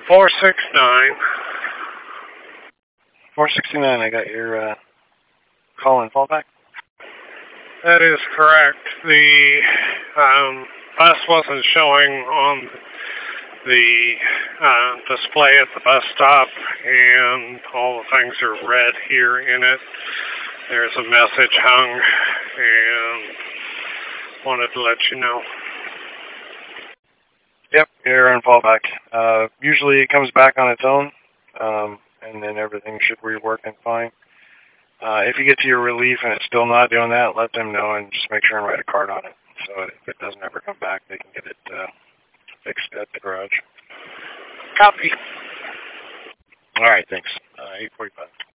469. 469, I got your call and fallback. That is correct. The bus wasn't showing on the display at the bus stop, and all the things are red here in it. There's a message hung, and wanted to let you know. Yep, you're on fallback. Usually it comes back on its own, and then everything should rework and fine. If you get to your relief and it's still not doing that, let them know and just make sure and write a card on it. So if it doesn't ever come back, they can get it fixed at the garage. Copy. All right, thanks. 8:45.